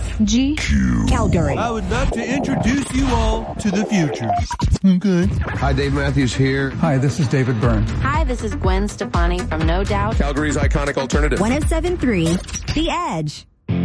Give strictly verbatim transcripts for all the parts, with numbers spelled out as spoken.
G. Q. Calgary. I would love to introduce you all to the future. Okay. Hi, Dave Matthews here. Hi, this is David Byrne. Hi, this is Gwen Stefani from No Doubt. Calgary's iconic alternative. one oh seven point three, The Edge.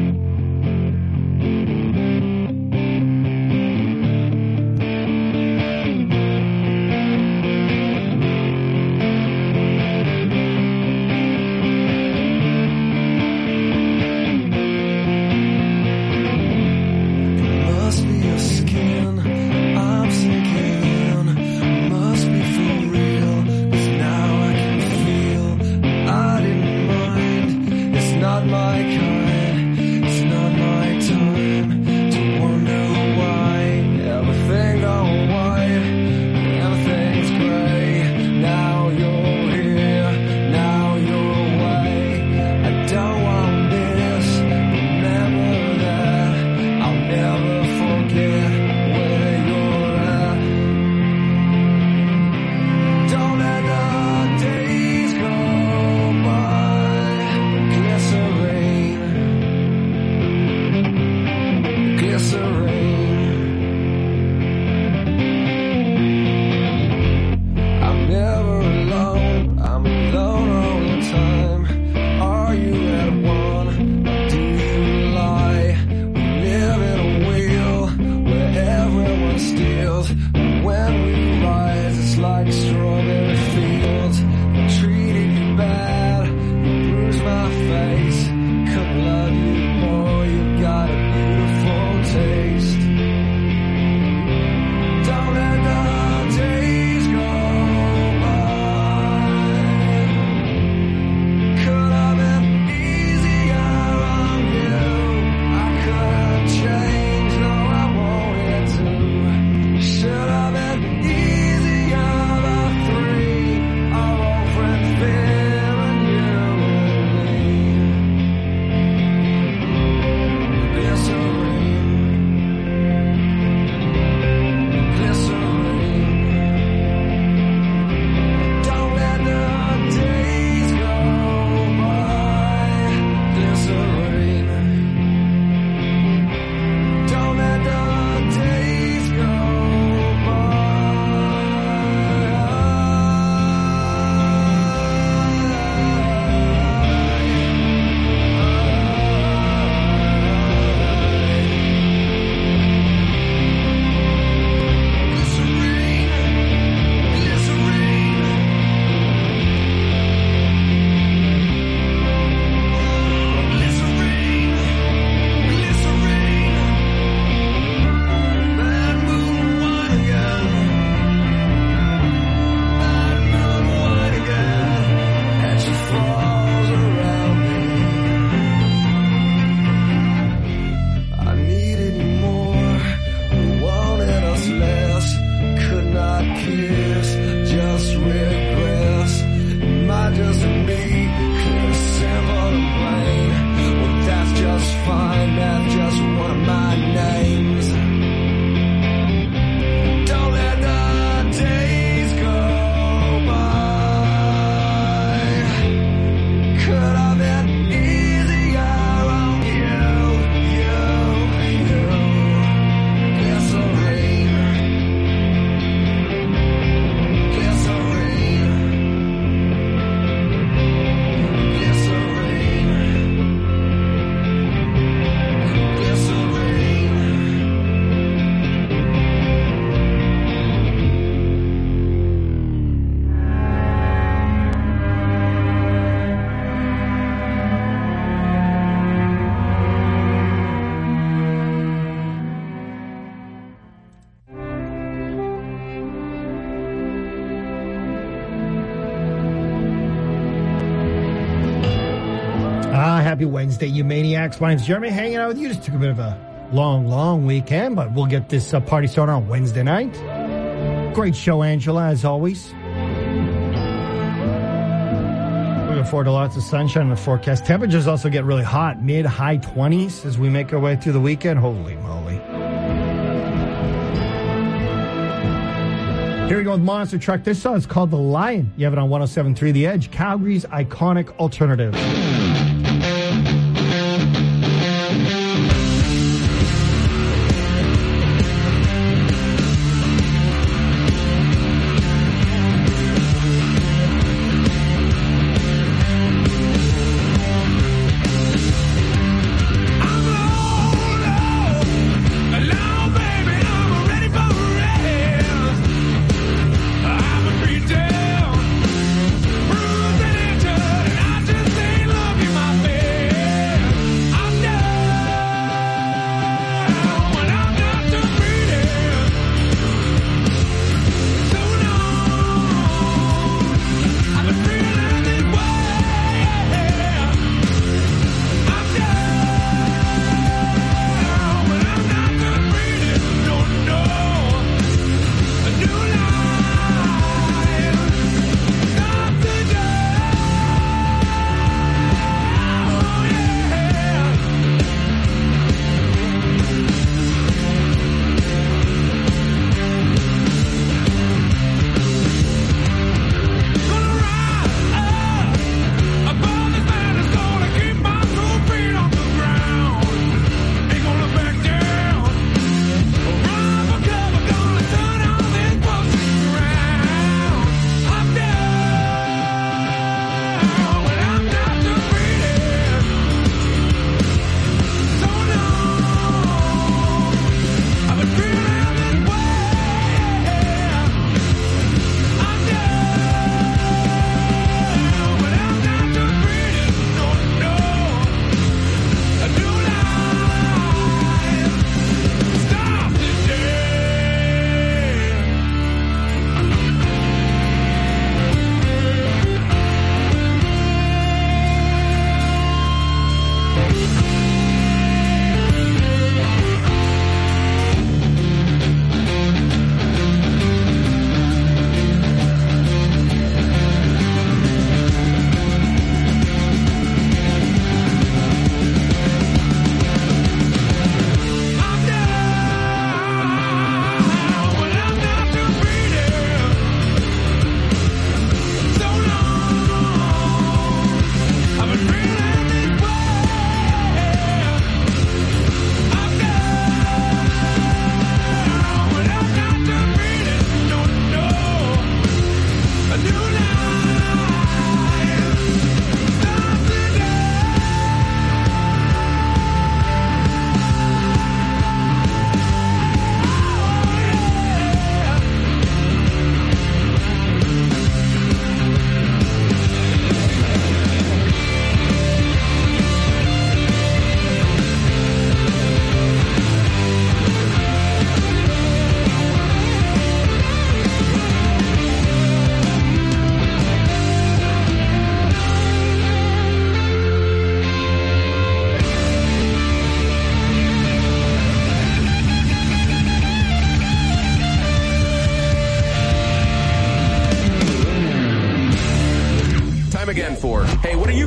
Happy Wednesday, you maniacs. My name's Jeremy, hanging out with you. Just took a bit of a long, long weekend, but we'll get this uh, party started on Wednesday night. Great show, Angela, as always. Looking forward to lots of sunshine in the forecast. Temperatures also get really hot, mid-high twenties as we make our way through the weekend. Holy moly. Here we go with Monster Truck. This song is called The Lion. You have it on one oh seven point three The Edge, Calgary's iconic alternative.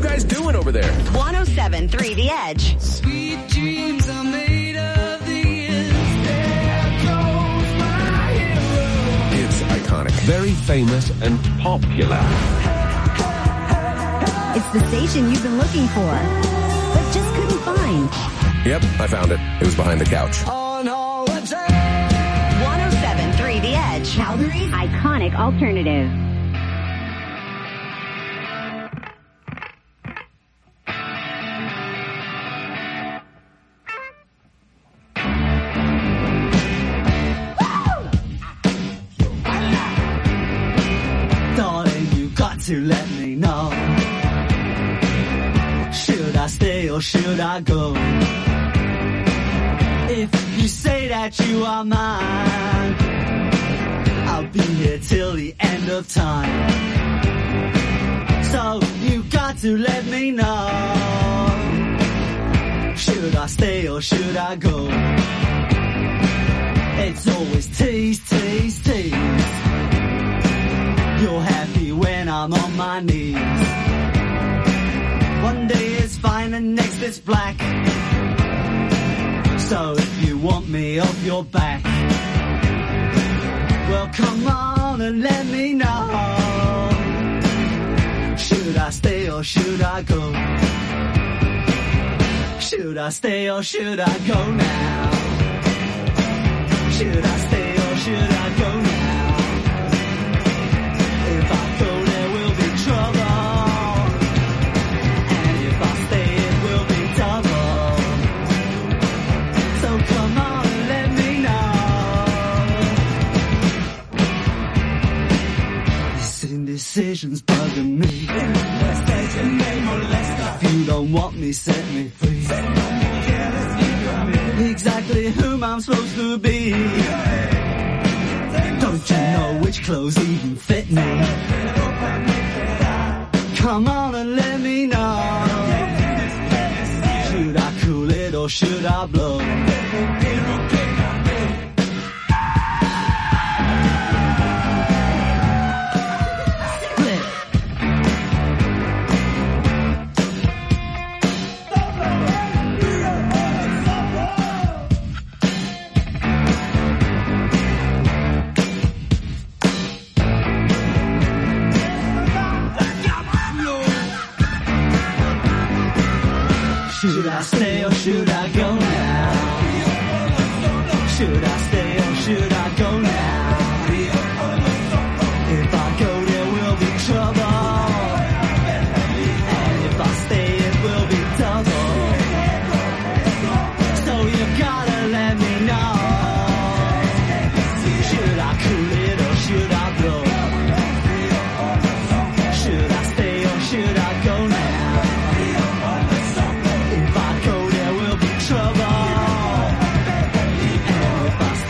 guys doing over there? one oh seven point three The Edge. Sweet dreams are made of these. There goes my hero. It's iconic. Very famous and popular. It's the station you've been looking for, but just couldn't find. Yep, I found it. It was behind the couch. On holiday. one oh seven point three The Edge. Calgary's iconic alternative. Darling, you got to let me know. Should I stay or should I go? If you say that you are mine, I'll be here till the end of time. So you got to let me know. Should I stay or should I go? It's always tease, tease, tease. You're happy when I'm on my knees. One day it's fine and next it's black. So if you want me off your back, well come on and let me know. Should I stay or should I go? Should I stay or should I go now? Should I stay or should I go now? If I go there will be trouble, and if I stay it will be double. So come on and let me know. This indecision's bugging me. If you don't want me, set me free. Exactly whom I'm supposed to be. Don't you know which clothes even fit me? Come on and let me know. Should I cool it or should I blow? Should I stay or should I go now? Should I stay or should I go now? If I go there will be trouble, and if I stay it will be double. So you gotta let me know. Should I cool it or should I blow? Should I stay or should I go now? If I go there will be trouble, and if I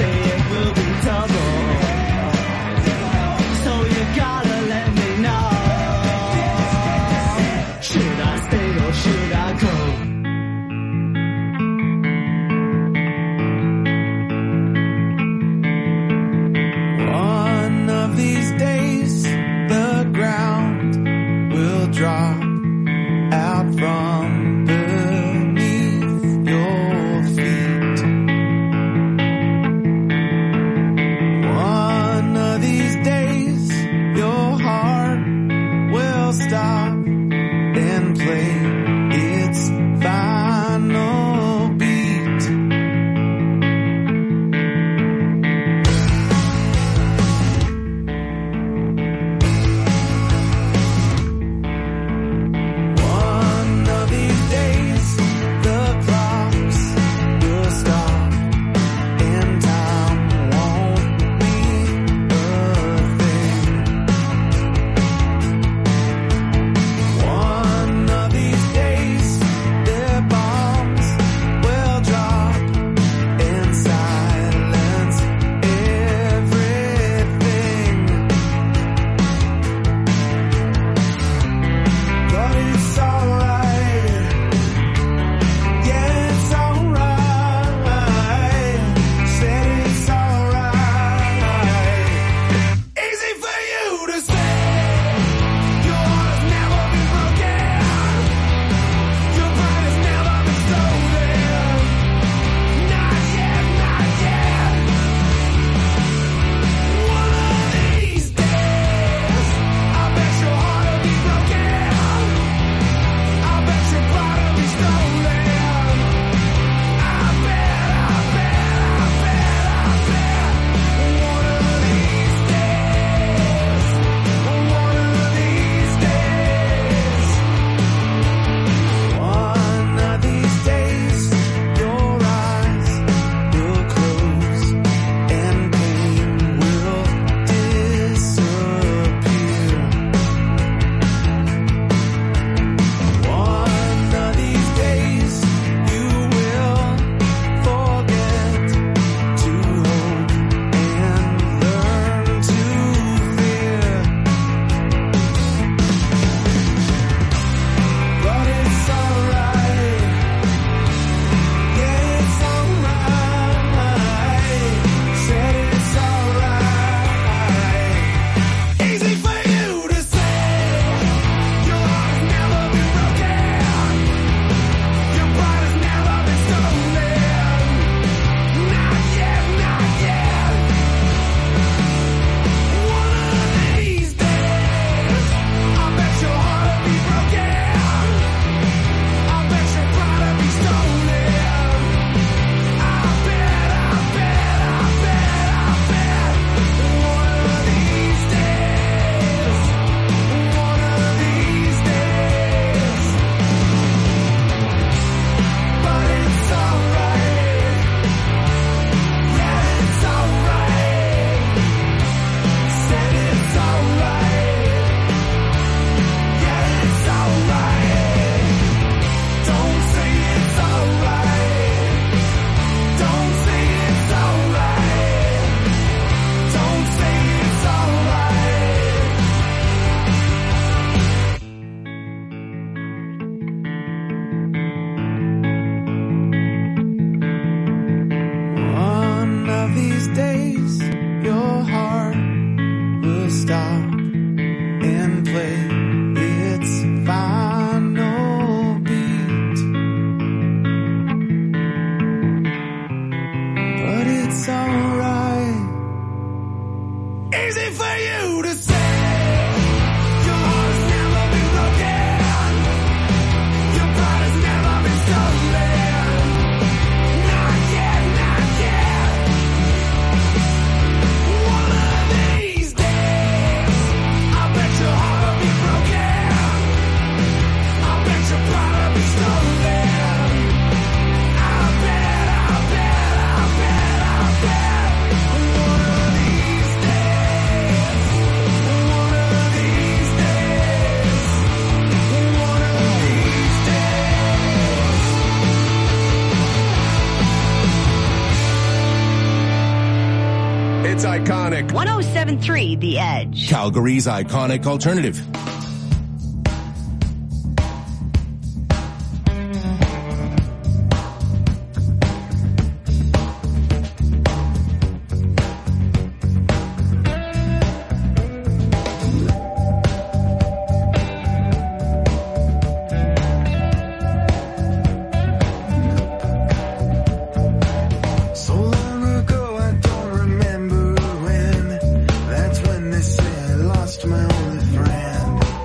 it's alright. Easy for you to say. Your heart has never been broken. Your pride has never been stolen. Not yet, not yet. One of these days, I bet your heart will be broken. I bet your pride will be stolen. I bet, I bet, I bet, I bet. One of these days, one of these days, one of these days. It's iconic. one oh seven point three The Edge. Calgary's iconic alternative. So long ago, I don't remember when. That's when they say I lost my only friend.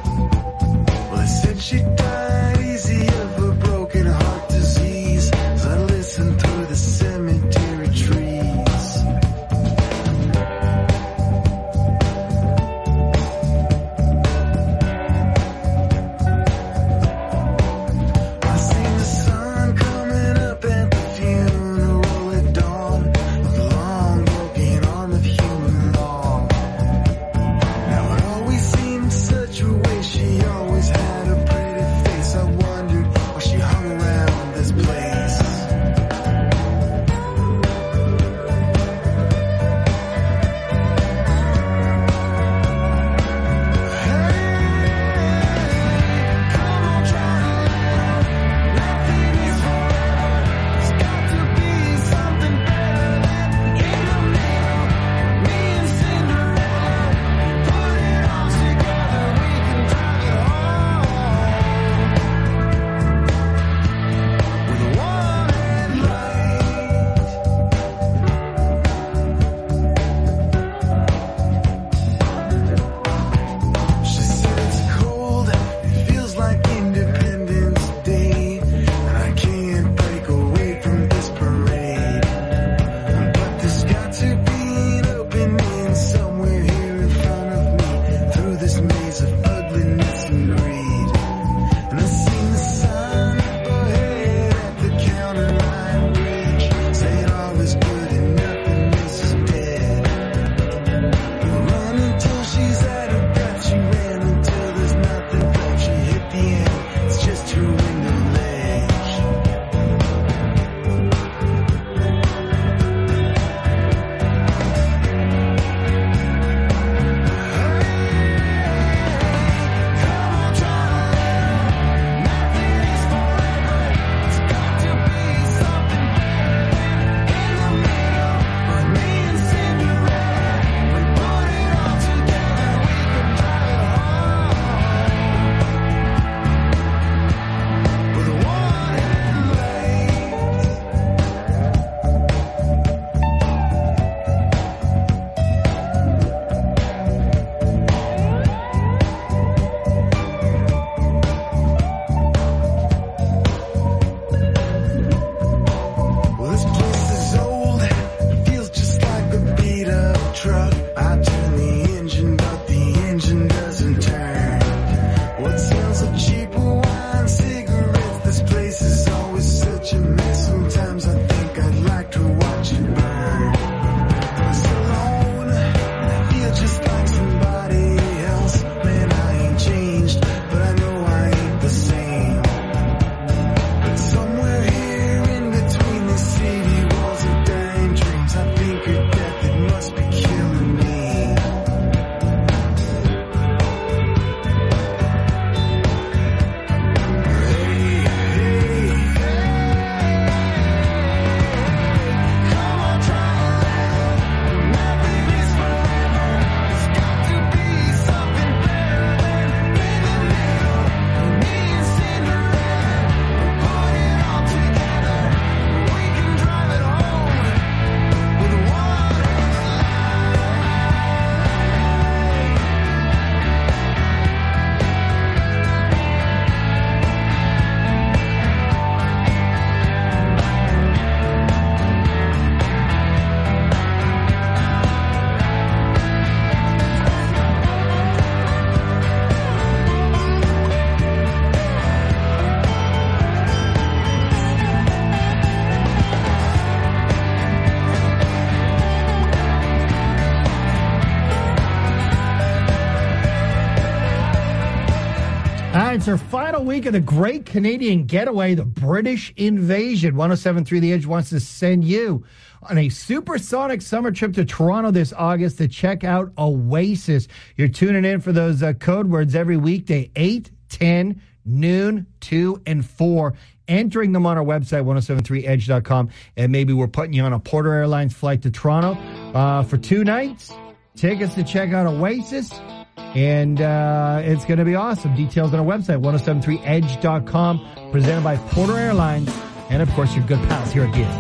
right, it's our final week of the Great Canadian Getaway, the British Invasion. one oh seven point three The Edge wants to send you on a supersonic summer trip to Toronto this August to check out Oasis. You're tuning in for those uh, code words every weekday, eight, ten, noon, two, and four. Entering them on our website, ten seventy-three edge dot com. And maybe we're putting you on a Porter Airlines flight to Toronto uh, for two nights. Tickets to check out Oasis. And uh, it's going to be awesome. Details on our website, ten seventy-three edge dot com. Presented by Porter Airlines. And, of course, your good pals here at The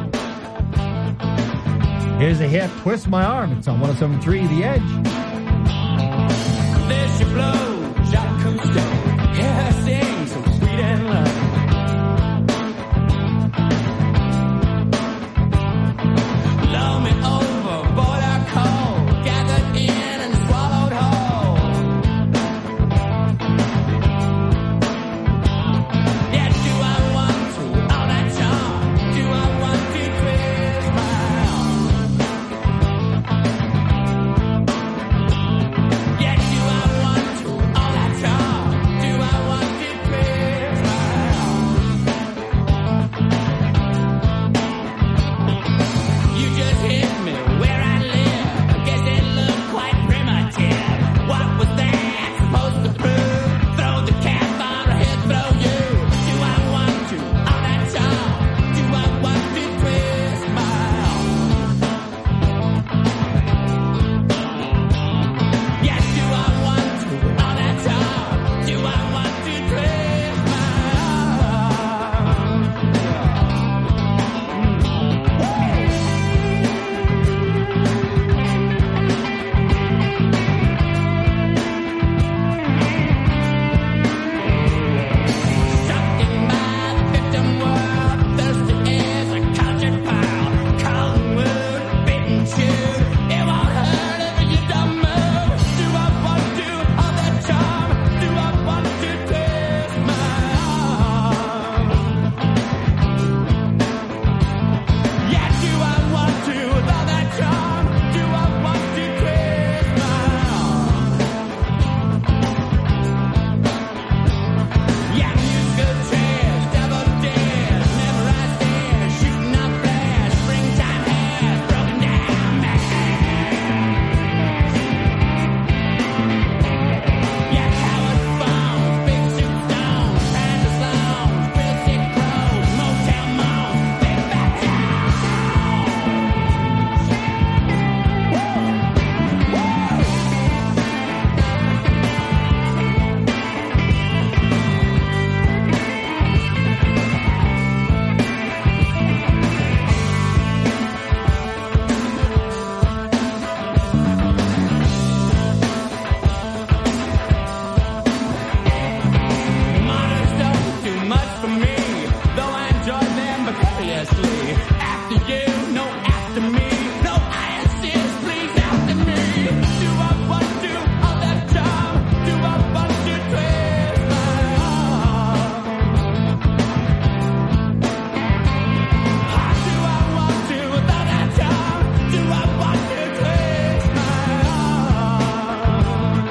Edge. Here's a hit, Twist My Arm. It's on ten seventy-three The Edge. There she blows, Jacques Cousteau. Hear her sing, so sweet and low. Blow me over, border cold, gathered in and swallowed whole. Yeah, do I want to, all that charm? Do I want to twist my arm? Yeah, do I want to, all that charm? Do I want to twist my arm? You just hit me where I live. Guess it looked quite primitive. What was that supposed to prove? Throw the cat on her head, throw you. Do I want to? All that charm. Do I want to twist my arm? Yes, do I want to? All that charm. Do I want to twist my Something by the victim world, thirsty as a cultured pearl, cold and wood, bitten chewed. It won't hurt if you don't move. Do I want to? All that charm. Do I want to twist my arm? Yeah, do I want to? All that charm. Do I want to twist my arm? Yeah, musical chairs, double dares, memorized stairs, shooting up flares, springtime hair, broken down man. Yeah, coward bones, big soup stones, panda slones, real sick crows, motel moans, big fat towns. Modern stuff is too much for me, though I enjoy them vicariously. After you, no after me, no I insist, please after me. Do I want to? All that charm. Do I want to twist my arm? Do I want to? With all that charm. Do I want to twist my arm?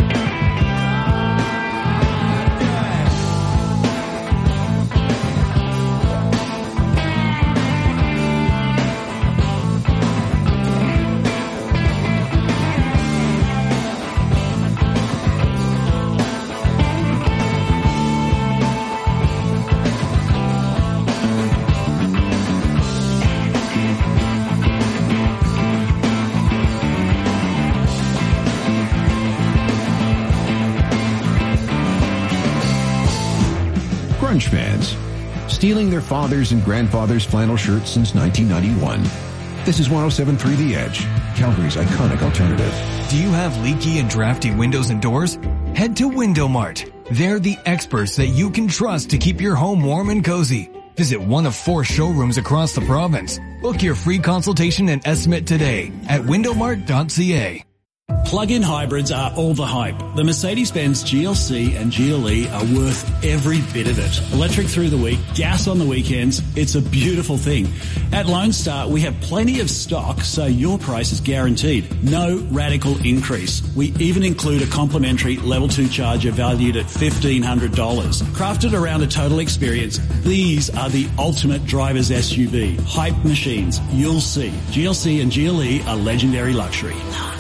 Grunge fans, stealing their fathers' and grandfathers' flannel shirts since nineteen ninety-one. This is ten seventy-three The Edge, Calgary's iconic alternative. Do you have leaky and drafty windows and doors? Head to Window Mart. They're the experts that you can trust to keep your home warm and cozy. Visit one of four showrooms across the province. Book your free consultation and estimate today at window mart dot c a. Plug-in hybrids are all the hype. The Mercedes-Benz G L C and G L E are worth every bit of it. Electric through the week, gas on the weekends. It's a beautiful thing. At Lone Star, we have plenty of stock, so your price is guaranteed. No radical increase. We even include a complimentary level two charger valued at fifteen hundred dollars. Crafted around a total experience, these are the ultimate driver's S U V. Hype machines. You'll see. G L C and G L E are legendary luxury.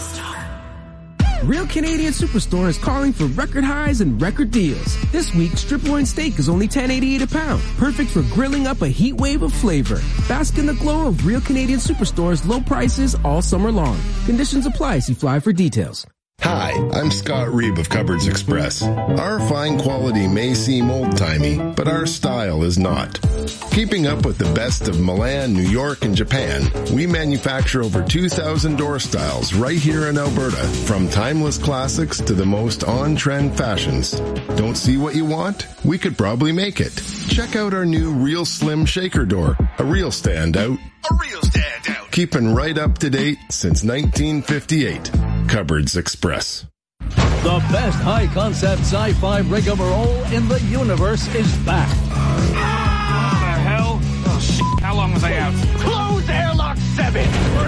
Real Canadian Superstore is calling for record highs and record deals. This week, strip loin steak is only ten eighty-eight a pound. Perfect for grilling up a heat wave of flavor. Bask in the glow of Real Canadian Superstore's low prices all summer long. Conditions apply. See Fly for details. Hi, I'm Scott Reeb of Cupboards Express. Our fine quality may seem old-timey, but our style is not. Keeping up with the best of Milan, New York, and Japan, we manufacture over two thousand door styles right here in Alberta, from timeless classics to the most on-trend fashions. Don't see what you want? We could probably make it. Check out our new Real Slim Shaker Door, a real standout. A real standout. Keeping right up to date since nineteen fifty-eight. Cupboards Express. The best high-concept sci-fi rigmarole in the universe is back. What the hell? Oh, shit. How long was I out? Close airlock seven!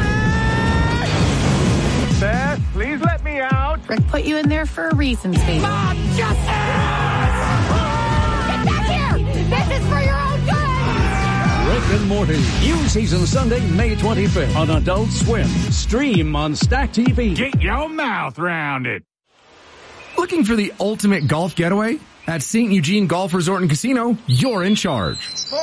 Beth, please let me out. Rick put you in there for a reason, Steve. Mom, just... Get back here! This is for your own good! Rick and Morty. New season Sunday, May twenty-fifth on Adult Swim. Stream on Stack T V. Get your mouth round it. Looking for the ultimate golf getaway? At Saint Eugene Golf Resort and Casino, you're in charge.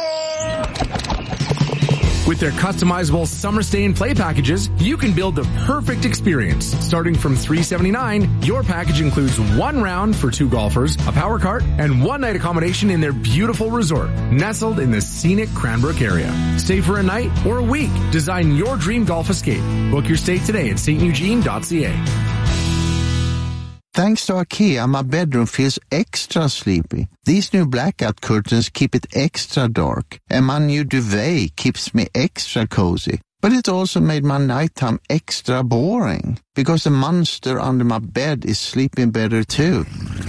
With their customizable summer stay and play packages, you can build the perfect experience. Starting from three hundred seventy-nine dollars, your package includes one round for two golfers, a power cart, and one night accommodation in their beautiful resort, nestled in the scenic Cranbrook area. Stay for a night or a week. Design your dream golf escape. Book your stay today at s t eugene dot c a. Thanks to IKEA, my bedroom feels extra sleepy. These new blackout curtains keep it extra dark, and my new duvet keeps me extra cozy. But it also made my nighttime extra boring, because the monster under my bed is sleeping better too.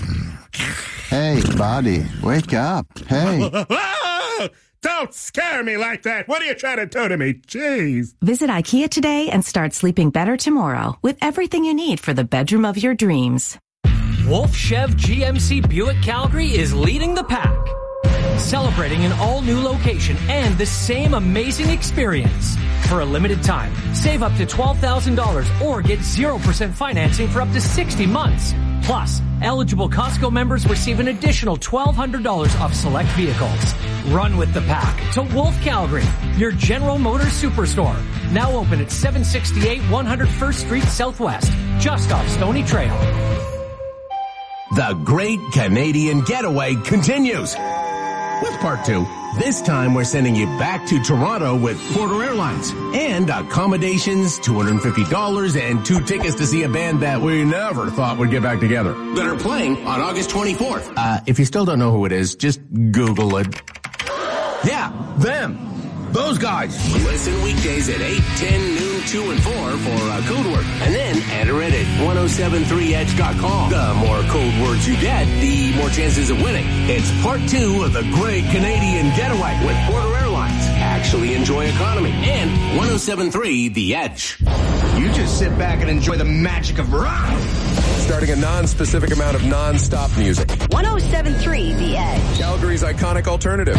Hey, buddy, wake up. Hey. Don't scare me like that. What are you trying to do to me? Jeez. Visit IKEA today and start sleeping better tomorrow with everything you need for the bedroom of your dreams. Wolf Chev G M C Buick Calgary is leading the pack, celebrating an all-new location and the same amazing experience. For a limited time, save up to twelve thousand dollars or get zero percent financing for up to sixty months. Plus, eligible Costco members receive an additional twelve hundred dollars off select vehicles. Run with the pack to Wolf Calgary, your General Motors superstore. Now open at seven sixty-eight one hundred first Street Southwest, just off Stony Trail. The Great Canadian Getaway continues with part two. This time we're sending you back to Toronto with Porter Airlines and accommodations, two hundred fifty dollars, and two tickets to see a band that we never thought would get back together, that are playing on August twenty-fourth. Uh, if you still don't know who it is, just Google it. Yeah, them. Those guys. Listen weekdays at eight, ten, noon, two, and four for uh, code word. And then enter it at ten seventy-three edge dot com. The more code words you get, the more chances of winning. It's part two of the Great Canadian Getaway with Porter Airlines. Actually enjoy economy. And ten seventy-three The Edge. You just sit back and enjoy the magic of rock. Starting a non-specific amount of non-stop music. ten seventy-three The Edge. Calgary's iconic alternative.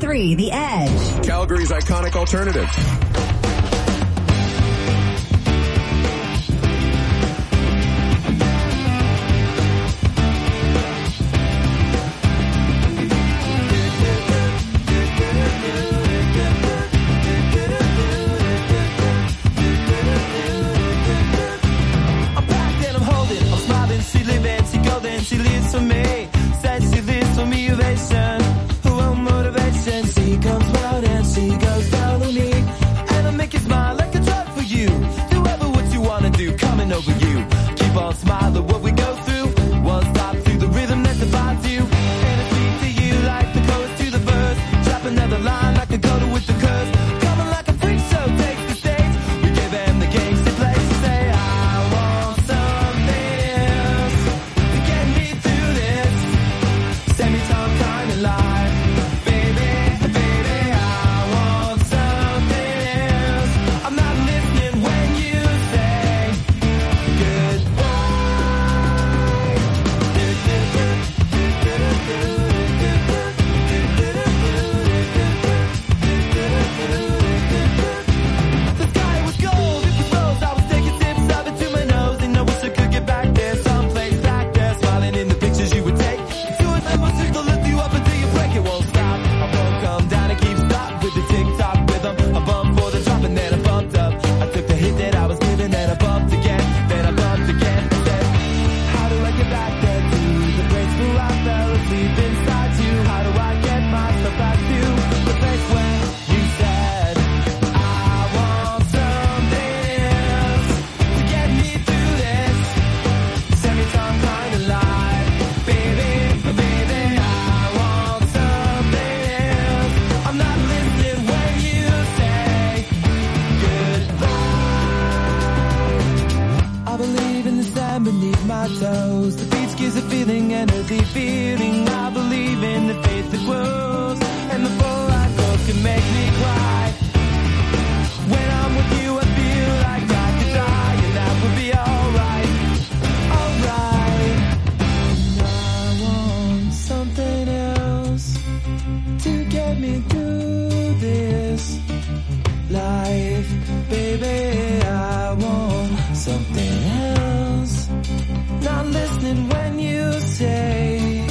three The Edge. Calgary's iconic alternative. She lives for me, says she lives for me, ovation, her own motivation. She comes round and she goes down on me, and I make you smile like a drug for you. Do ever what you wanna do, coming over you. Keep on smiling, what we go through. One stop to the rhythm that defines you, and I speak to you like the chorus to the verse. Drop another line like a coda with the curse. Coming like a freak show, takes the stage. We give them the games to play. She say, I want something else to get me through this semi-time kind of life. Baby, baby, I want something else. I'm not listening when you say goodbye. The sky was gold, it was rose. I was taking sips of it to my nose, and I wish I could get back there, someplace back there, smiling in the pictures you would take. Do it, I must to lift you up until you break. It won't stop. I won't come down and keep stop with the tick-tock rhythm. I bumped for the drop and then I bumped up. I took the hit that I was giving, then I bumped again, then I bumped again. I said, how do I get back there to the place where I fell asleep inside you? How do I get myself back to the place where you said I want something else to get me through this semi-time kind of life? Baby, baby, I want something else. I'm not listening when you say goodbye. I believe in the sand beneath my toes. The beach gives a feeling, an earthly feeling. I believe in the faith that grows, and the full life goes can make me cry. When I'm with you, I feel like I could die, and that would be alright, alright. And I want something else to get me through this life. Baby, I want something else. Not listening when you say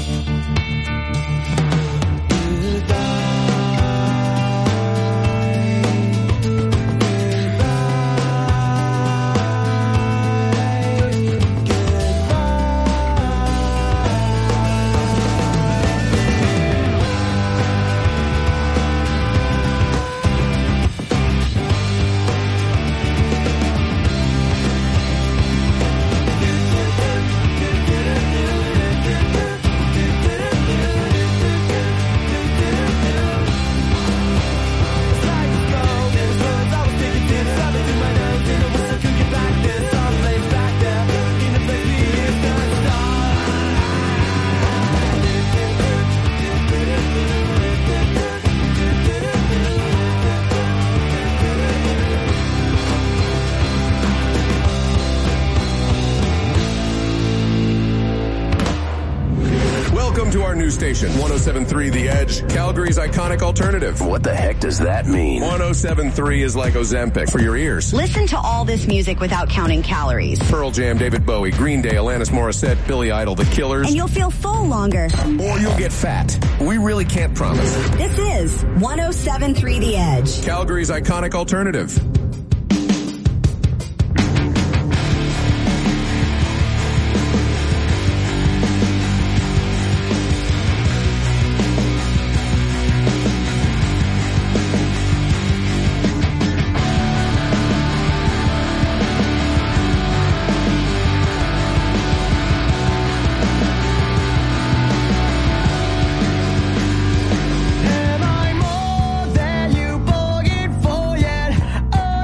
To our new station, one oh seven point three The Edge, Calgary's iconic alternative. What the heck does that mean? one oh seven point three is like Ozempic for your ears. Listen to all this music without counting calories. Pearl Jam, David Bowie, Green Day, Alanis Morissette, Billy Idol, The Killers. And you'll feel full longer. Or you'll get fat. We really can't promise. This is one oh seven point three The Edge. Calgary's iconic alternative. Am I more than you bargained for yet?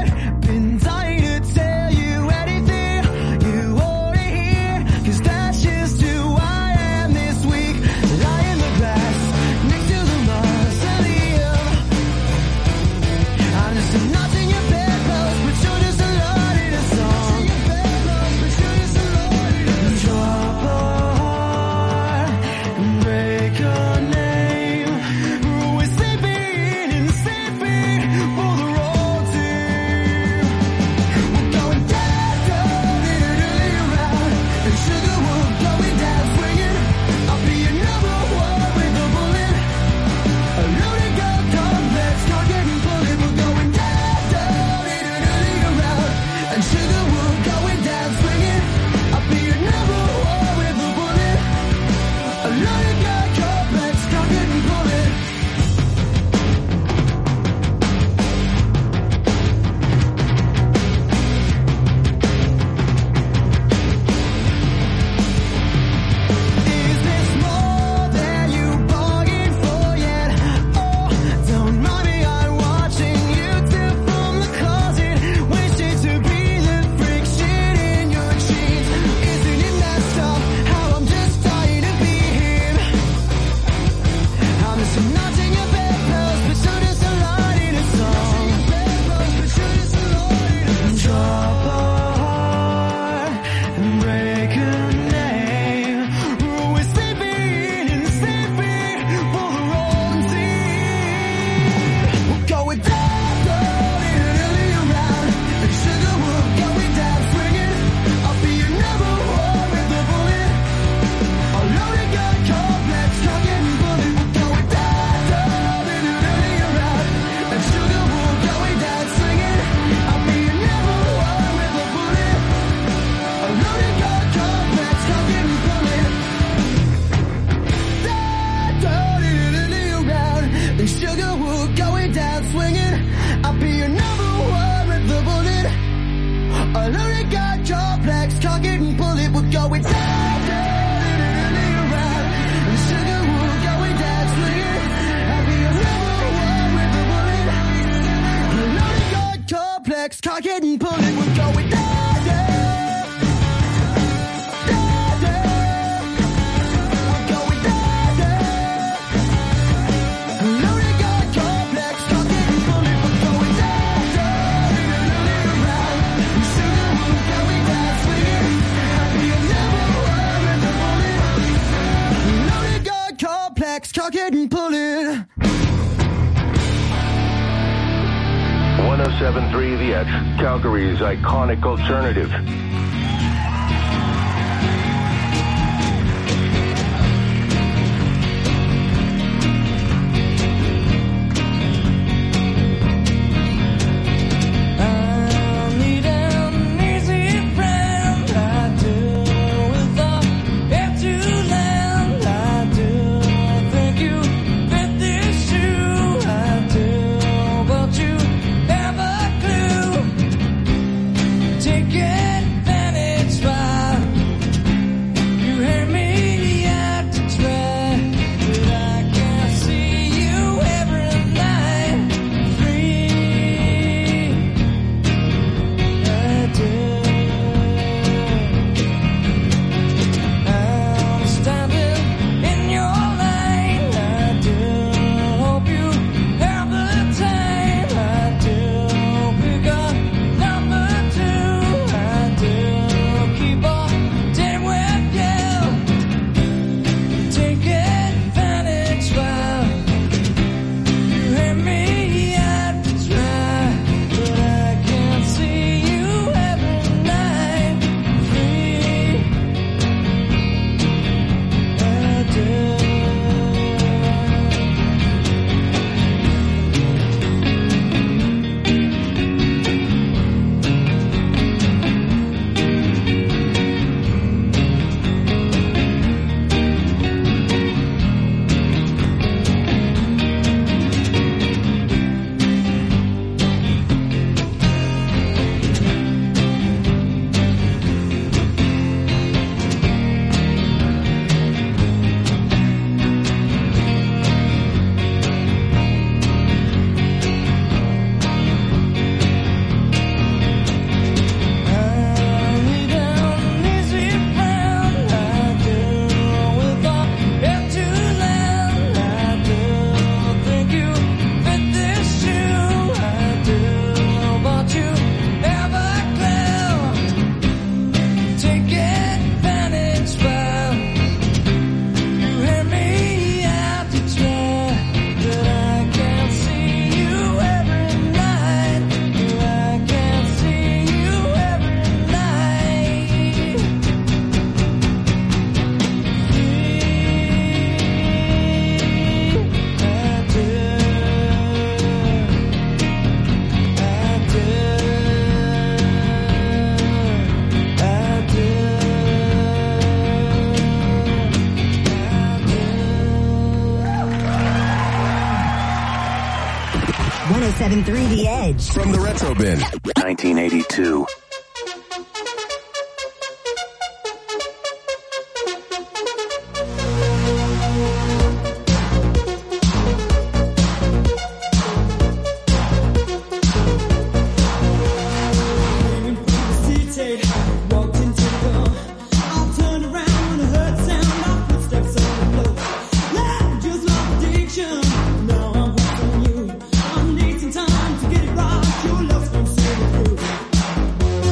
I know they got complex, cock it and pull it, we're going down, down, around. And sugar, we're going down, swinging. I'll be a rebel, one with a bullet. I know they got complex, cock it and pull it, we're going down. Cock it and pull it. one oh seven point three The Edge, Calgary's iconic alternative. one oh seven point three The Edge. From the Retro Bin, nineteen eighty-two. Time to get it right, your love's gonna see the proof.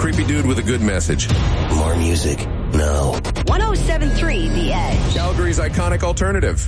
creepy dude with a good message. More music. No. one oh seven point three The Edge. Calgary's iconic alternative.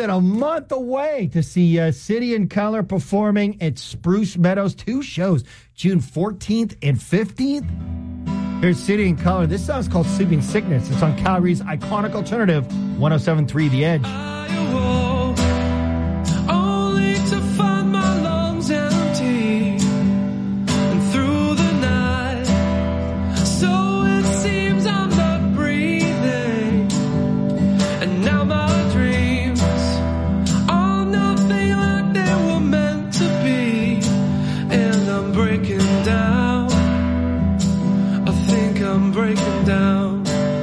than a month away to see uh, City and Color performing at Spruce Meadows. Two shows, June fourteenth and fifteenth. Here's City and Color. This song's called Sleeping Sickness. It's on Calgary's iconic alternative, one oh seven point three The Edge. Only to find my lungs empty and through the night. So it seems I'm not breathing, and now my dreams are nothing like they were meant to be, and I'm breaking down. I think I'm breaking down,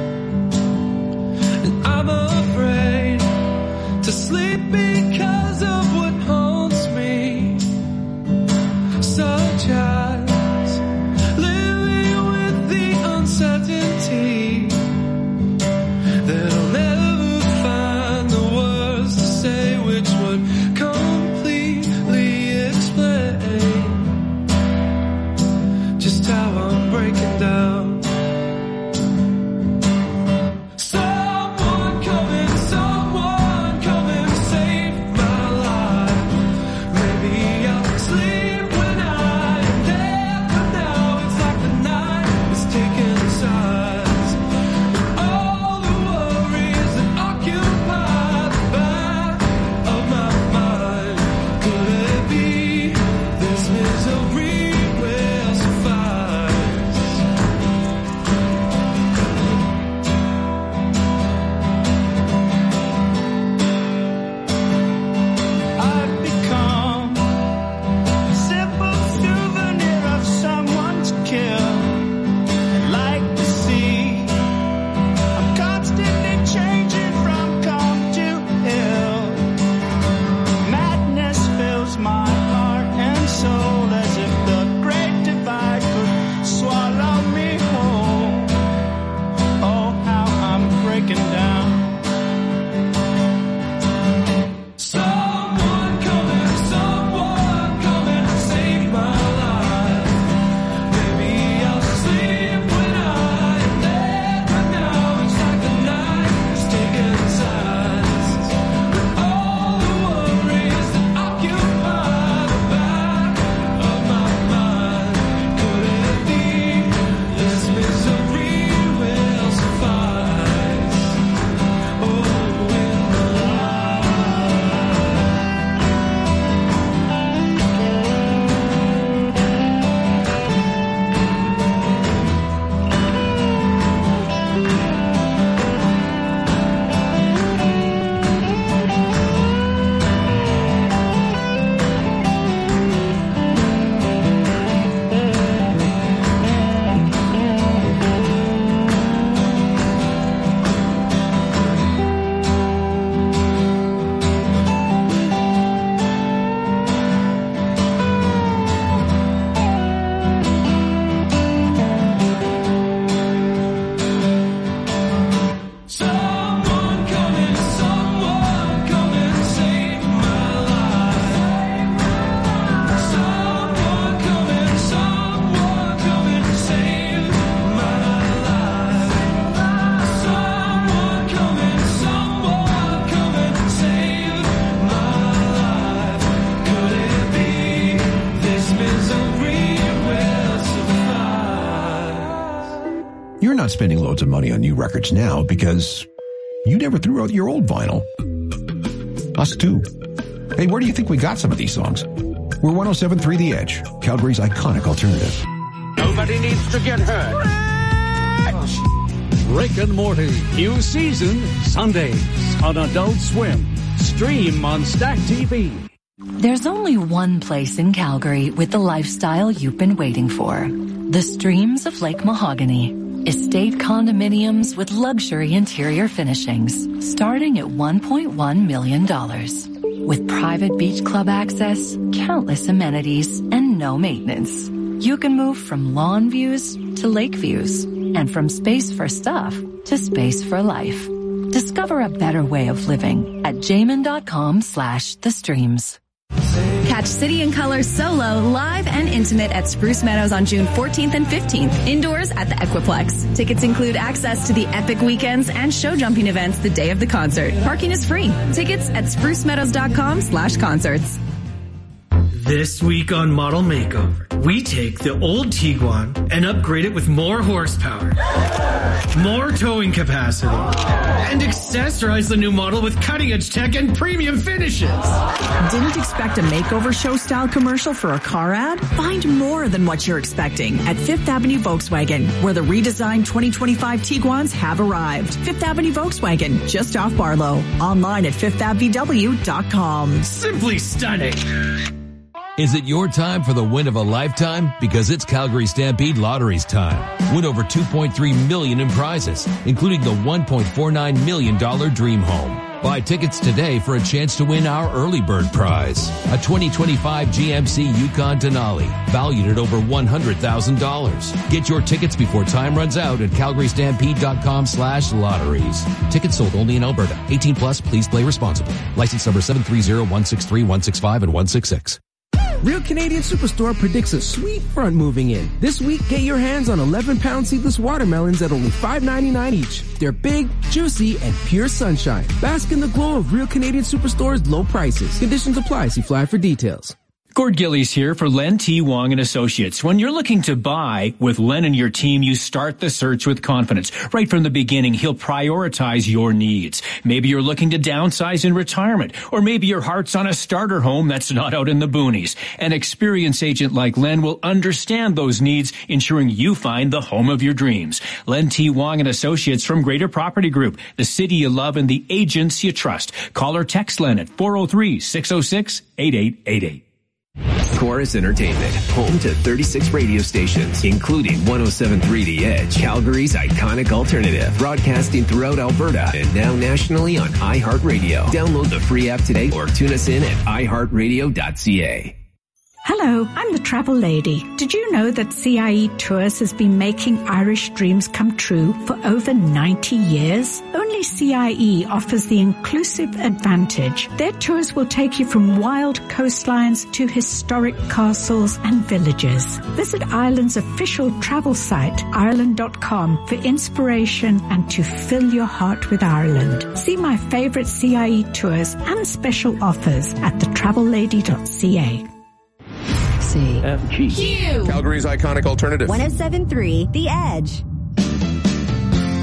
and I'm afraid to sleep because of what haunts me, such as living with the uncertainty that I'll never find the words to say which would completely explain just how I'm breaking down. Someone come and someone come and save my life. Maybe I'll sleep when I am dead, but now it's like the night is taking sides. All the worries that occupy the back of my mind. Could it be this misery will suffice? I've become a simple souvenir of someone to kill. Like the sea, I'm constantly changing from calm to ill. Madness fills my heart and soul as if the great divide could swallow me whole. Oh, how I'm breaking down. Someone come and someone come and save my life. Maybe I'll sleep when I am dead, but now it's like the night is taking sides. All the worries that occupy the back of my mind. Could it be this misery will suffice? Oh, will someone come and someone come and save my life? Someone come and someone come and save my life. Someone come and someone come and save my life. Could it be this misery will suffice? You're not spending loads of money on new records now because you never threw out your old vinyl. Us too. Hey, where do you think we got some of these songs? We're one oh seven point three The Edge, Calgary's iconic alternative. Nobody needs to get hurt. Rick and Morty, new season, Sundays on Adult Swim. Stream on Stack T V. There's only one place in Calgary with the lifestyle you've been waiting for. The Streams of Lake Mahogany. Estate condominiums with luxury interior finishings starting at one point one million dollars. With private beach club access, countless amenities, and no maintenance. You can move from lawn views to lake views, and from space for stuff to space for life. Discover a better way of living at jamin.com slash the streams. Catch City and Color solo, live, and intimate at Spruce Meadows on June fourteenth and fifteenth. Indoors at the Equiplex. Tickets include access to the epic weekends and show jumping events the day of the concert. Parking is free. Tickets at sprucemeadows.com slash concerts. This week on Model Makeover, we take the old Tiguan and upgrade it with more horsepower, more towing capacity, and accessorize the new model with cutting-edge tech and premium finishes. Didn't expect a makeover show-style commercial for a car ad? Find more than what you're expecting at Fifth Avenue Volkswagen, where the redesigned twenty twenty-five Tiguans have arrived. Fifth Avenue Volkswagen, just off Barlow. Online at fifth av v w dot com. Simply stunning. Is it your time for the win of a lifetime? Because it's Calgary Stampede Lottery's time. Win over two point three million dollars in prizes, including the one point four nine million dollars Dream Home. Buy tickets today for a chance to win our early bird prize, a twenty twenty-five G M C Yukon Denali, valued at over one hundred thousand dollars. Get your tickets before time runs out at calgarystampede.com slash lotteries. Tickets sold only in Alberta. eighteen plus, please play responsibly. License number seven three zero one six three one six five and one six six. Real Canadian Superstore predicts a sweet front moving in. This week, get your hands on eleven pound seedless watermelons at only five ninety-nine each. They're big, juicy, and pure sunshine. Bask in the glow of Real Canadian Superstore's low prices. Conditions apply. See flyer for details. Gord Gillies here for Len T. Wong and Associates. When you're looking to buy with Len and your team, you start the search with confidence. Right from the beginning, he'll prioritize your needs. Maybe you're looking to downsize in retirement, or maybe your heart's on a starter home that's not out in the boonies. An experienced agent like Len will understand those needs, ensuring you find the home of your dreams. Len T. Wong and Associates from Greater Property Group, the city you love and the agents you trust. Call or text Len at four oh three, six oh six, eight eight eight eight. Chorus Entertainment, home to thirty-six radio stations, including one oh seven point three The Edge, Calgary's iconic alternative, broadcasting throughout Alberta and now nationally on iHeartRadio. Download the free app today or tune us in at i heart radio dot c a. Hello, I'm the Travel Lady. Did you know that C I E Tours has been making Irish dreams come true for over ninety years? Only C I E offers the inclusive advantage. Their tours will take you from wild coastlines to historic castles and villages. Visit Ireland's official travel site, ireland dot com, for inspiration and to fill your heart with Ireland. See my favorite C I E tours and special offers at the travel lady dot c a. F G. Calgary's iconic alternative. one oh seven point three The Edge.